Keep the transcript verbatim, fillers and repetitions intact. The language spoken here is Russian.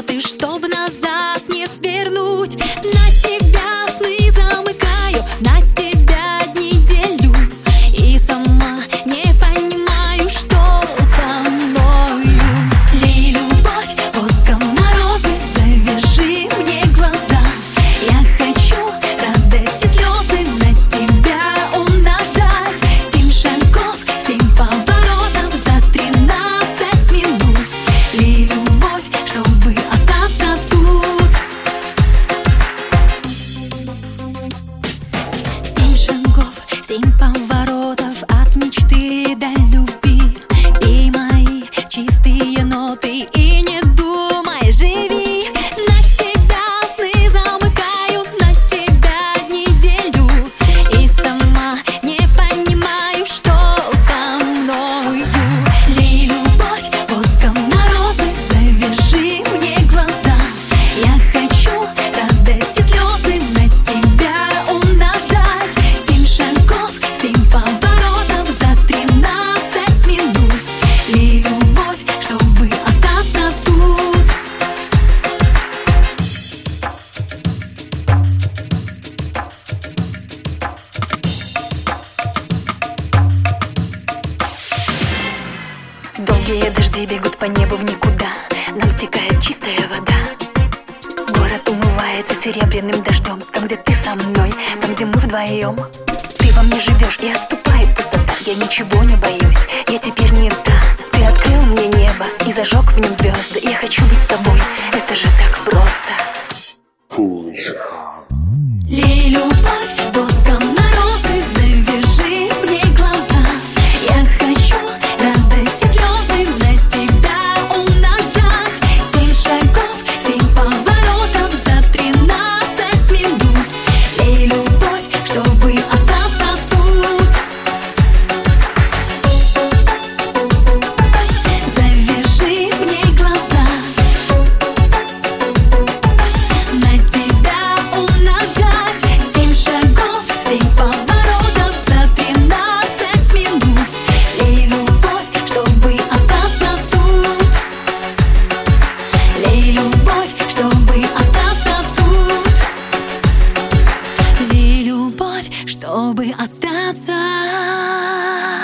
полеты, чтоб назад не свернуть. На тебя сны замыкаю, на тебя дни делю, и сама не понимаю, что со мною. Лей любовь воском на розы, завяжи мне глаза. Я хочу радость и слезы на тебя умножать. Семь шагов, семь поворотов за тринадцать минут. Лей любовь, чтобы остаться тут. Семь шагов, семь поворотов от мечты до любви. Пей мои чистые ноты и не думай, живи. На тебя сны замыкаю, на тебя дни делю, и сама не понимаю, что со мною. Лей любовь воском на розы, завяжи мне глаза. Я хочу радость и слезы на тебя умножать. Семь шагов, семь поворотов за тринадцать минут. Лей любовь, чтобы остаться тут. Долгие дожди бегут по небу в никуда, нам стекает чистая вода. Город умывается серебряным дождем. Там, где ты со мной, там, где мы вдвоем. Ты во мне живешь, и отступает пустота. Я ничего не боюсь, я теперь не та. Ты открыл мне небо и зажег в нем звезды. Я хочу быть с тобой, это же так просто. Лей любовь воском на розы, завяжи мне глаза. Я хочу радость и слезы на тебя умножать. Семь шагов, семь поворотов за тринадцать минут. Лей любовь, чтобы остаться тут. Завяжи мне глаза, на тебя умножать. Семь шагов, семь поворотов за тринадцать минут. Лей любовь, чтобы остаться тут. Лей любовь, чтобы остаться тут. Лей любовь, чтобы остаться.